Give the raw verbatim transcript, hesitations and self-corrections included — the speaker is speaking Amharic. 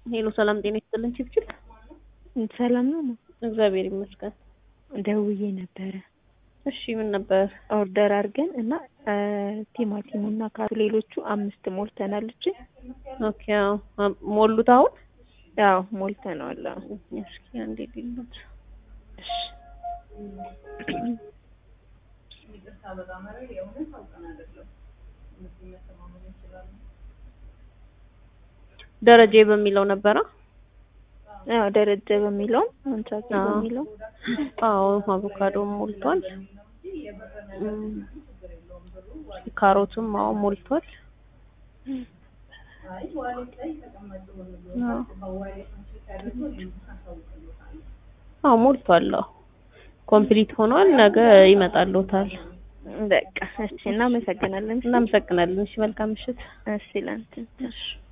ሄሎ ሰላም ጤና ይስጥልኝ ቺፕቺፕ ሰላም ነው እግዚአብሔር ይመስገን ደውዬ ነበረ እሺ ምን ነበር ኦርደር አድርገን እና ቲማቲም እና ካሮት ሌሎቹ አምስት ሞልተናል እሺ ኦኬ አዎ ሞሉት አሁን አዎ ሞልተናል እስኪ አንዴ ዲሉት እሺ ደረጀ በሚለው ነበር አዎ ደረጀ በሚለው አንቻት በሚለው አዎ አቮካዶ ሞልቷል ካሮቱም አዎ ሞልቷል አዎ ሞልቷል ኮምፕሊት ሆኗል ነገ ይመጣልዎታል በቃ እሺ እናመሰግናለን እናመሰግናለን እሺ መልካም ምሽት እሺ ላንተ እሺ